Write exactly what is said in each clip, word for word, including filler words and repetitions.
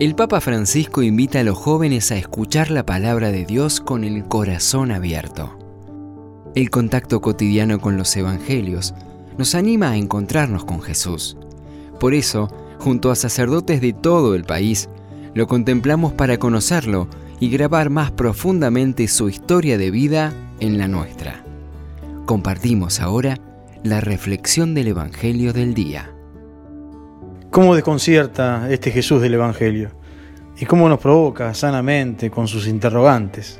El Papa Francisco invita a los jóvenes a escuchar la palabra de Dios con el corazón abierto. El contacto cotidiano con los evangelios nos anima a encontrarnos con Jesús. Por eso, junto a sacerdotes de todo el país, lo contemplamos para conocerlo y grabar más profundamente su historia de vida en la nuestra. Compartimos ahora la reflexión del Evangelio del día. ¿Cómo desconcierta este Jesús del Evangelio? ¿Y cómo nos provoca sanamente con sus interrogantes?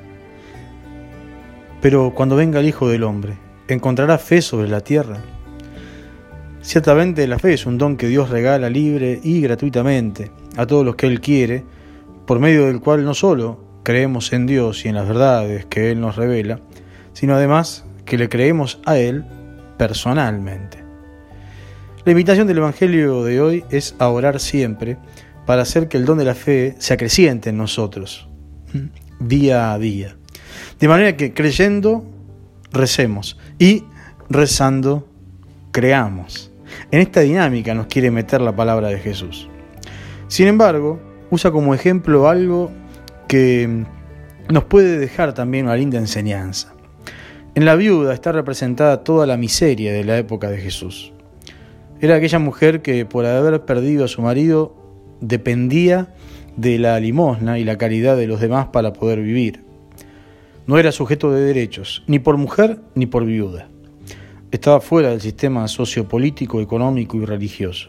Pero cuando venga el Hijo del Hombre, ¿encontrará fe sobre la tierra? Ciertamente la fe es un don que Dios regala libre y gratuitamente a todos los que Él quiere, por medio del cual no solo creemos en Dios y en las verdades que Él nos revela, sino además que le creemos a Él personalmente. La invitación del Evangelio de hoy es a orar siempre para hacer que el don de la fe se acreciente en nosotros, día a día. De manera que creyendo, recemos y rezando, creamos. En esta dinámica nos quiere meter la palabra de Jesús. Sin embargo, usa como ejemplo algo que nos puede dejar también una linda enseñanza. En la viuda está representada toda la miseria de la época de Jesús. Era aquella mujer que por haber perdido a su marido dependía de la limosna y la caridad de los demás para poder vivir. No era sujeto de derechos, ni por mujer ni por viuda. Estaba fuera del sistema sociopolítico, económico y religioso.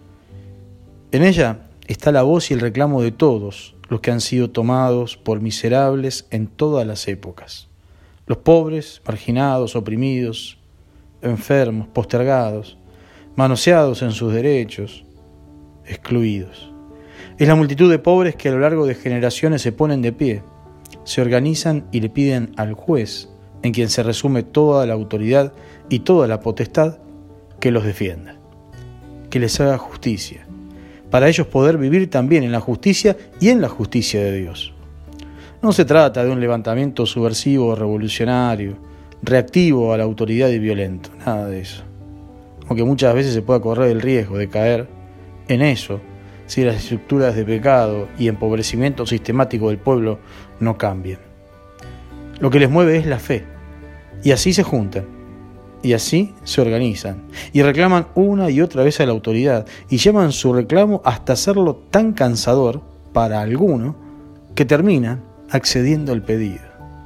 En ella está la voz y el reclamo de todos los que han sido tomados por miserables en todas las épocas. Los pobres, marginados, oprimidos, enfermos, postergados, manoseados en sus derechos, excluidos. Es la multitud de pobres que a lo largo de generaciones se ponen de pie, se organizan y le piden al juez, en quien se resume toda la autoridad y toda la potestad, que los defienda, que les haga justicia, para ellos poder vivir también en la justicia y en la justicia de Dios. No se trata de un levantamiento subversivo o revolucionario, reactivo a la autoridad y violento, nada de eso. Aunque muchas veces se pueda correr el riesgo de caer en eso si las estructuras de pecado y empobrecimiento sistemático del pueblo no cambian. Lo que les mueve es la fe, y así se juntan, y así se organizan, y reclaman una y otra vez a la autoridad, y llevan su reclamo hasta hacerlo tan cansador para alguno que terminan accediendo al pedido.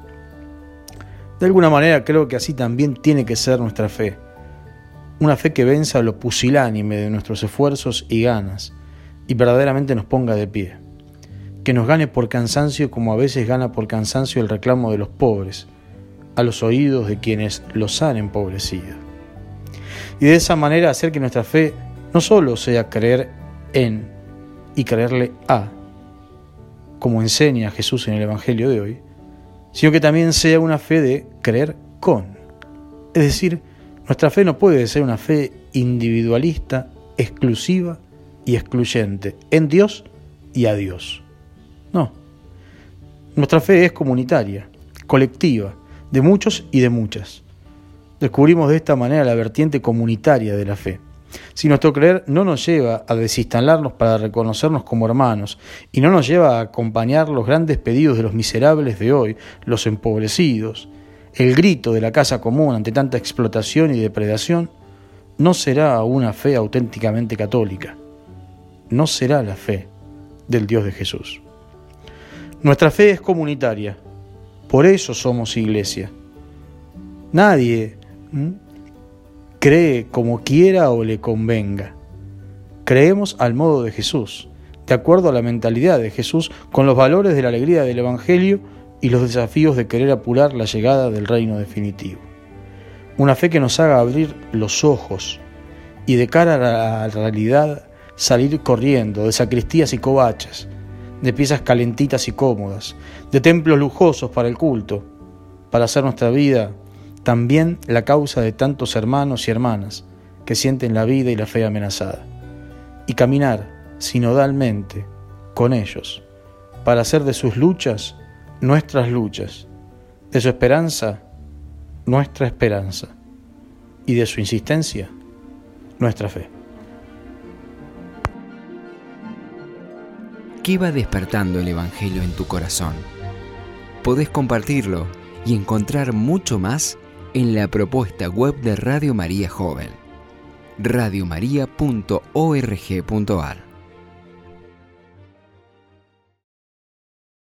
De alguna manera creo que así también tiene que ser nuestra fe. Una fe que venza lo pusilánime de nuestros esfuerzos y ganas y verdaderamente nos ponga de pie. Que nos gane por cansancio como a veces gana por cansancio el reclamo de los pobres a los oídos de quienes los han empobrecido. Y de esa manera hacer que nuestra fe no solo sea creer en y creerle a, como enseña Jesús en el Evangelio de hoy, sino que también sea una fe de creer con. Es decir, nuestra fe no puede ser una fe individualista, exclusiva y excluyente en Dios y a Dios. No. Nuestra fe es comunitaria, colectiva, de muchos y de muchas. Descubrimos de esta manera la vertiente comunitaria de la fe. Si nuestro creer no nos lleva a desinstalarnos para reconocernos como hermanos y no nos lleva a acompañar los grandes pedidos de los miserables de hoy, los empobrecidos, el grito de la casa común ante tanta explotación y depredación, no será una fe auténticamente católica. No será la fe del Dios de Jesús. Nuestra fe es comunitaria, por eso somos iglesia. Nadie ¿m? cree como quiera o le convenga. Creemos al modo de Jesús, de acuerdo a la mentalidad de Jesús, con los valores de la alegría del Evangelio y los desafíos de querer apurar la llegada del reino definitivo. Una fe que nos haga abrir los ojos y de cara a la realidad salir corriendo de sacristías y covachas, de piezas calentitas y cómodas, de templos lujosos para el culto, para hacer nuestra vida también la causa de tantos hermanos y hermanas que sienten la vida y la fe amenazada, y caminar sinodalmente con ellos para hacer de sus luchas nuestras luchas, de su esperanza nuestra esperanza y de su insistencia nuestra fe. ¿Qué va despertando el Evangelio en tu corazón? Podés compartirlo y encontrar mucho más en la propuesta web de Radio María Joven, radiomaria punto org punto ar.